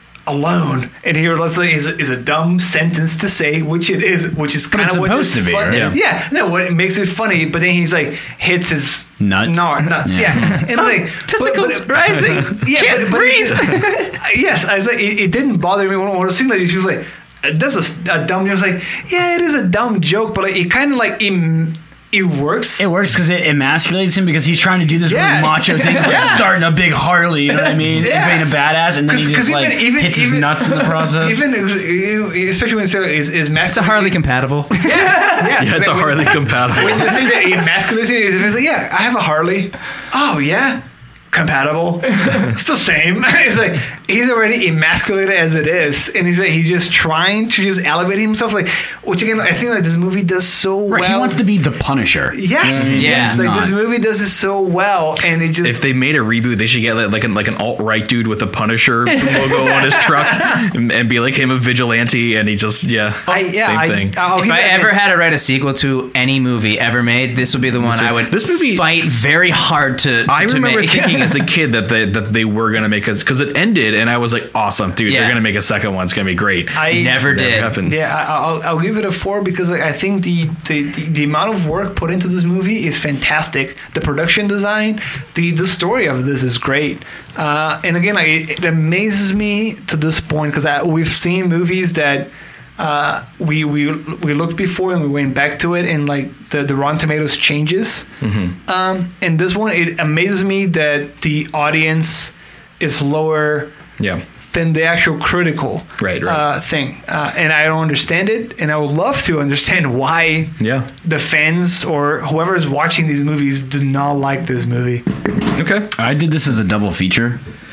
alone, and here let's say is, is a dumb sentence to say, which it is, which is kind it's of what supposed is to be, fun- right? Yeah. yeah, no, what makes it funny. But then he's like hits his Nuts? no, nuts, yeah, Yeah. and like Testicles but, but, rising. yeah, Can't but, but breathe. yes, I was like, it, it didn't bother me when I was seeing that. She was like, "That's a, a dumb." I was like, "Yeah, it is a dumb joke," but like, it kind of like it, it works. It works because it emasculates him because he's trying to do this Yes. really macho thing, like Yes. starting a big Harley, you know what I mean? Yes. And being a badass, and then he 'Cause- just 'cause like even- even- hits his even- nuts in the process. Even it was, it- especially when you say is is It's a Harley compatible. Yes, yes. yeah, it's a When- Harley compatible. When you say that it emasculates it, it's like, yeah, I have a Harley. Oh yeah, compatible. It's the same. It's like he's already emasculated as it is, and he's like he's just trying to just elevate himself. Like, which again, I think like this movie does so right, well. he wants to be the Punisher. Yes, Yeah. yes. Like Not. this movie does it so well, and it just If they made a reboot, they should get like an like an alt right dude with a Punisher logo on his truck and, and be like him a vigilante, and he just yeah, I, yeah, same I, thing. I'll If give I it- ever had to write a sequel to any movie ever made, this would be the one I would. This movie- fight very hard to. to I to remember make. thinking as a kid that they that they were gonna make us because it ended, and I was like, awesome, dude, Yeah. they're gonna make a second one. It's gonna be great. I Never Never did. happened. Yeah, I, I'll, I'll give it a four because like, I think the, the, the, the amount of work put into this movie is fantastic. The production design, the, the story of this is great. Uh, and again, like, it, it amazes me to this point because we've seen movies that uh, we we we looked before and we went back to it, and like the, the Rotten Tomatoes changes. Mm-hmm. Um, and this one, it amazes me that the audience is lower Yeah, than the actual critical Right, right. Uh, thing. Uh, and I don't understand it, and I would love to understand why yeah. the fans or whoever is watching these movies do not like this movie. Okay. I did this as a double feature.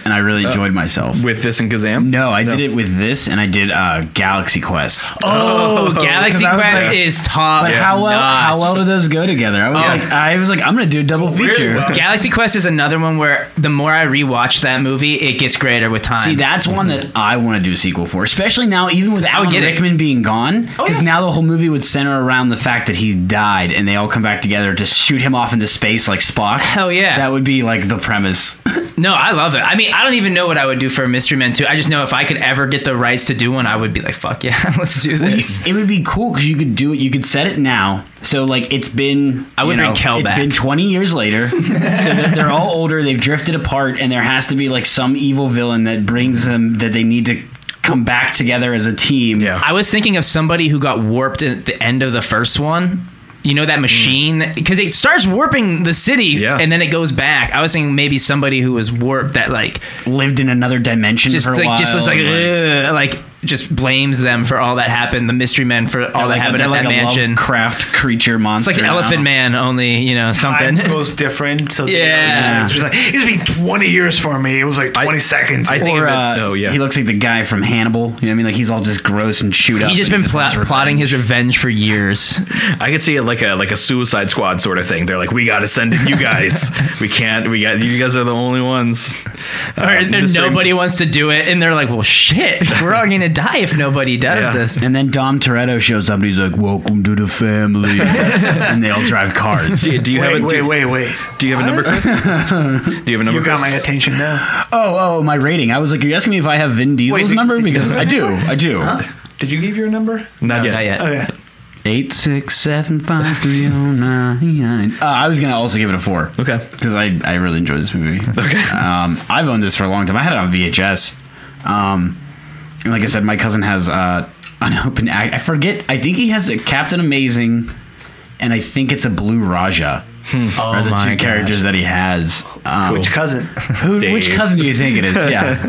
and I really enjoyed myself. With this and Kazam? No, I did it with this, and I did uh, Galaxy Quest. Oh, Galaxy 'cause I was Quest like- is top. But how well notch. how well do those go together? I was Oh. like, I was like, I'm gonna do a double feature. well. Galaxy Quest is another one where the more I rewatch that movie, it gets greater with time. See, that's one that I want to do a sequel for, especially now, even with Alan get it. Rickman being gone, Oh, because yeah. now the whole movie would center around the fact that he died, and they all come back together to shoot him off into space like Spock. Hell yeah. That would be like the premise. No, I love it. I mean, I don't even know what I would do for a Mystery Men two. I just know if I could ever get the rights to do one, I would be like, fuck yeah, let's do this. It would be cool because you could do it. You could set it now. So like it's been. I would you bring know, Kel It's back. been twenty years later. So that they're all older. They've drifted apart, and there has to be like some evil villain that brings them that they need to come back together as a team. Yeah. I was thinking of somebody who got warped at the end of the first one. You know that machine? Because it starts warping the city Yeah. and then it goes back. I was thinking maybe somebody who was warped that like Lived in another dimension just for a like while. just was like, and, "Ugh," like just blames them for all that happened. The Mystery Men for all that like, happened they're at like that a mansion. Lovecraft creature It's monster. like an now. Elephant Man, only you know something. Time goes different. So Yeah. it's just like, it's been twenty years for me. It was like twenty seconds. I think Or, of it, uh, oh yeah. he looks like the guy from Hannibal. You know what I mean? Like he's all just gross and shoot up. He's just and been he wants pl- revenge. plotting his revenge for years. I could see it like a like a Suicide Squad sort of thing. They're like, we got to send in you guys. we can't. We got you guys are the only ones. Uh, or, or Mystery- nobody wants to do it, and they're like, "Well, shit, we're all gonna die if nobody does Yeah. this." And then Dom Toretto shows up and he's like, "Welcome to the family," and they all drive cars. Do, do you wait, have a wait, do, wait, wait. do you have a number, Chris? Do you have a number? You got my Chris? attention now. Oh, oh, my rating. I was like, "Are you asking me if I have Vin Diesel's Wait, did- number?" did you Because have a I do, number? I do. Did you give your number? Not No, yet. not yet. Okay. Eight six seven five three zero nine. Uh, I was gonna also give it a four. Okay. Because I, I really enjoyed this movie. Okay. Um, I've owned this for a long time. I had it on V H S. Um, and like I said, my cousin has uh, unopened act. I forget. I think he has a Captain Amazing, and I think it's a Blue Raja. Oh are the my two gosh. characters that he has. Um, Which cousin? who, which Dave. cousin do you think it is? Yeah.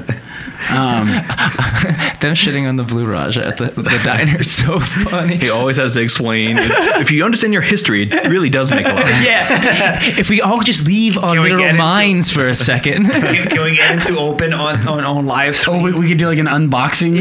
Um, Them shitting on the Blue Raja at the, the diner is so funny. He always has to explain. If you understand your history, it really does make a lot of sense. Yeah. If we all just leave our Can we get literal into- minds for a second. Can, can we get into open on, on, on live oh, stream? we, we could do like an unboxing.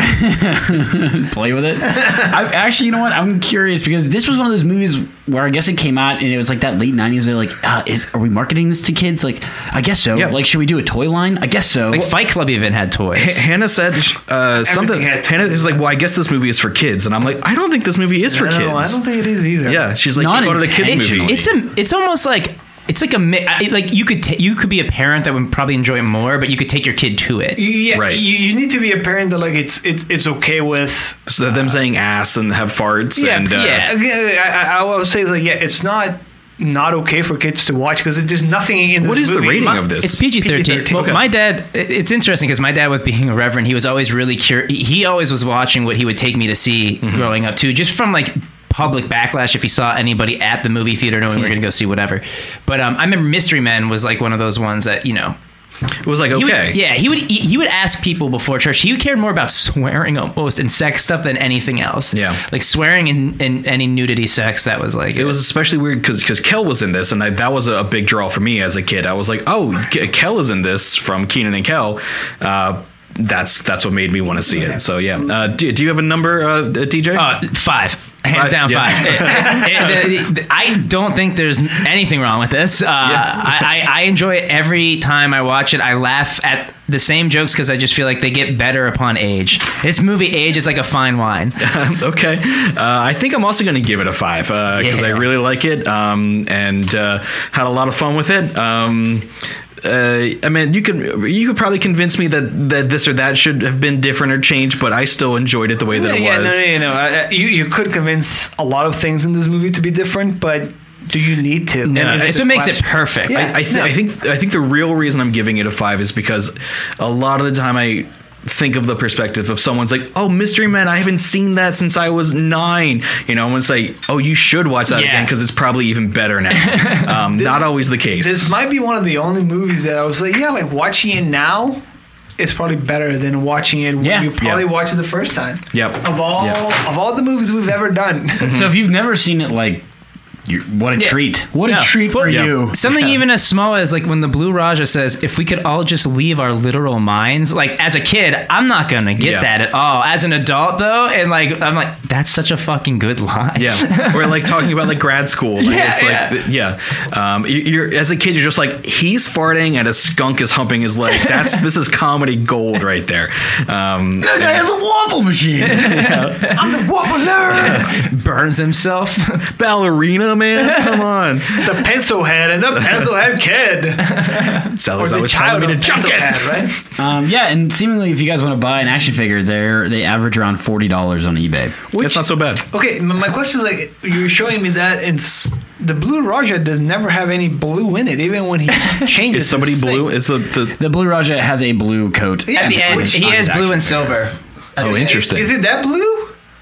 Yeah. Like, play with it. I, actually, you know what? I'm curious because this was one of those movies where I guess it came out and it was like that late nineties. They're like, uh, is are we marketing this to kids? Like, I guess so. Yeah. Like, should we do a toy line? I guess so. Like Fight Club even had toys. H- Hannah said uh, something. had Hannah is like, "Well, I guess this movie is for kids," and I'm like, "I don't think this movie is for no, kids." I don't think it is either. Yeah, she's like, Not "You go to the kids intentionally. movie." It's a. It's almost like. It's like a mi- I- like you could ta- you could be a parent that would probably enjoy it more, but you could take your kid to it. Yeah, Right. You, you need to be a parent that like it's it's it's okay with. So them saying ass and have farts Yeah, and uh, yeah. I, I, I would say like yeah, it's not not okay for kids to watch because there's nothing in this What is the movie. rating My- of this? It's P G thirteen. P G thirteen. Well, Okay. my dad. it- It's interesting because my dad, with being a reverend, he was always really curious. He always was watching what he would take me to see growing up too, just from like public backlash if he saw anybody at the movie theater knowing we were going to go see whatever. But um, I remember Mystery Men was like one of those ones that you know. it was like He would- okay. yeah, he would he, he would ask people before church. He cared more about swearing almost and sex stuff than anything else. Yeah. like swearing and, and any nudity sex. That was like It was especially weird because because Kel was in this, and I, that was a, a big draw for me as a kid. I was like, "Oh, K- Kel is in this from Keenan and Kel." Uh, that's that's what made me want to see it. So yeah, uh, do, do you have a number, uh, D J? Uh, five. Hands Five, down, yeah. five. It- it- it- I don't think there's anything wrong with this. Uh, I, I, I enjoy it every time I watch it. I laugh at the same jokes because I just feel like they get better upon age. This movie ages like a fine wine. Okay, uh, I think I'm also going to give it a five because I Yeah. really like it um, and uh, had a lot of fun with it. Um, uh, I mean, you could you could probably convince me that, that this or that should have been different or changed, but I still enjoyed it the way that it yeah, was. no, no, no, no. Uh, you you could convince a lot of things in this movie to be different, but do you need to? No, And is it's the what makes it question. perfect. Yeah. I, th- I think I think the real reason I'm giving it a five is because a lot of the time I think of the perspective of someone's like, "Oh, Mystery Men, I haven't seen that since I was nine." You know, I'm gonna say, "Oh, you should watch that Yeah. again because it's probably even better now." Um, not always the case. This might be one of the only movies that I was like, yeah, like watching it now is probably better than watching it when Yeah. you probably Yeah. watched it the first time. Yep. Of all Yep. of all the movies we've ever done. So if you've never seen it, like you're, what a Yeah. treat! What Yeah. a treat for Yeah. you. Something even as small as like when the Blue Raja says, "If we could all just leave our literal minds." Like as a kid, I'm not gonna get Yeah. that at all. As an adult, though, and like I'm like, that's such a fucking good line. Yeah, or like talking about like grad school. Like, Yeah, it's like yeah. Um, you- you're as a kid, you're just like he's farting and a skunk is humping his leg. That's this is comedy gold right there. Um, That guy has a waffle machine. I'm the waffler. Burns himself. ballerina, man, come on. The pencil head and the pencil head kid. Sally's Or the always child telling me of to junk pencil it. head, right? um, yeah, and seemingly, if you guys want to buy an action figure, they're they average around forty dollars on eBay. It's not so bad. Okay, m- my question is like you're showing me that and s- the Blue Raja does never have any blue in it, even when he changes. Is somebody his blue? thing. Is the, the The Blue Raja has a blue coat. Yeah, At the end, which- he on has his blue action and figure. silver. oh interesting. Is it that blue?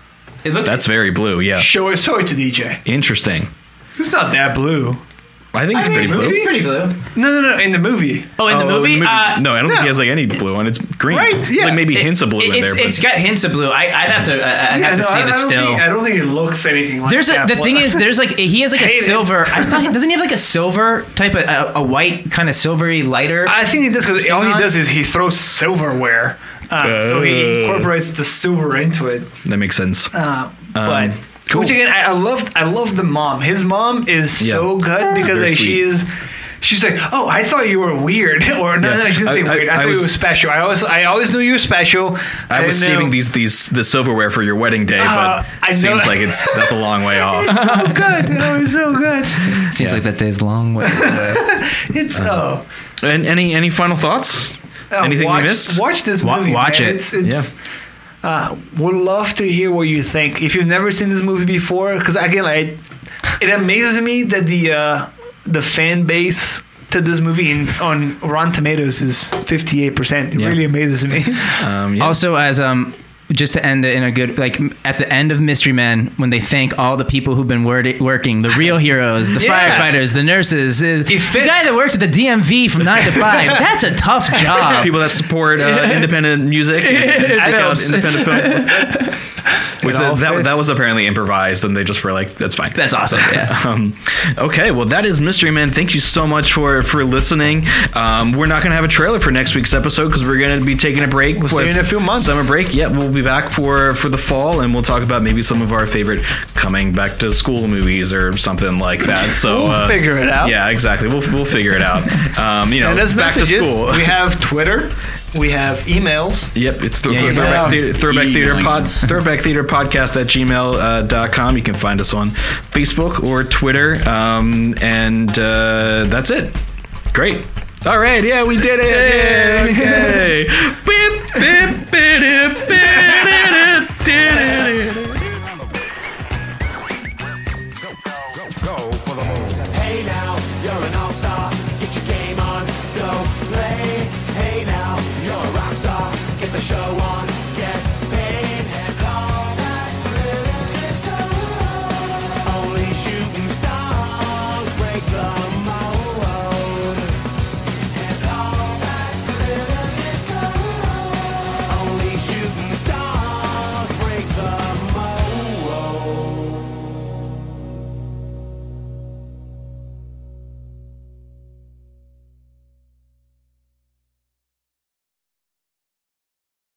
It looked That's very blue. Yeah, Show it, show it to D J. interesting. It's not that blue. I think it's I mean, pretty blue. movie? It's pretty blue. No, no, no. In the movie. Oh, in the Oh, movie? Uh, no, I don't think no. he has like any blue on. It's green. Right, It's yeah. like maybe it- hints of blue in it's, there. But It's got hints of blue. I, I'd have to. I, I'd Yeah, have to no, see I, the I don't still. Think, I don't think it looks anything like There's a, that. the thing is, there's like he has like a Hate it. silver. I thought doesn't he have like a silver type of a, a white kind of silvery lighter? I think he does because all he on? does is he throws silverware. Uh, so he incorporates the silver into it. that makes sense. Uh, but cool. which again, I, I love. I love the mom. His mom is so Yeah. good because Very like, sweet. she's. She's like, oh, I thought you were weird, or no, Yeah. no, she didn't say I- I- weird. I, I thought was- you were special. I always, I always knew you were special. I was didn't know- saving these these the silverware for your wedding day, Uh, but I it seems know- like it's that's a long way off. so good. Oh, it's so good. Seems like that day's long way away. It's oh, And any any final thoughts? oh, Anything watch, we missed? Watch this Wa- movie. watch man. it. It's, it's, Uh, would love to hear what you think. If you've never seen this movie before, because again, like, it amazes me that the uh, the fan base to this movie in, on Rotten Tomatoes is fifty-eight percent. It Yeah. really amazes me. Um, yeah. Also, as um, just to end it in a good like at the end of Mystery Men, when they thank all the people who've been word- working, the real heroes, the Yeah. firefighters, the nurses, uh, the fits. guy that works at the D M V from nine to five. That's a tough job. people that support uh, independent music, and, and seek out films. independent films. Which It all that, that, fits. that was apparently improvised, and they just were like, "That's fine." That's awesome. Yeah. Um, okay, well, that is Mystery Man. Thank you so much for for listening. Um, we're not going to have a trailer for next week's episode because we're going to be taking a break. We'll see you in a few months. Summer break. Yeah, we'll be back for for the fall, and we'll talk about maybe some of our favorite coming back to school movies or something like that. So We'll uh, figure it out. Yeah, exactly. We'll we'll figure it out. Um, you Send know, us back messages. to school. We have Twitter. We have emails. Yep, it's th- Yeah, you throwback, have theater, throwback theater pod, emails. throwback theater podcast at gmail uh, dot com. You can find us on Facebook or Twitter, um, and uh, that's it. Great. All right, yeah, we did it. Okay. Beep, beep, beep, beep, beep, beep, beep. Hey now, you're an all-star. Get your game on, go play. Hey now, you're a rock star. Get the show on, get paid. And all that glitters is gold. Only shooting stars break the mold. And all that glitters is gold. Only shooting stars.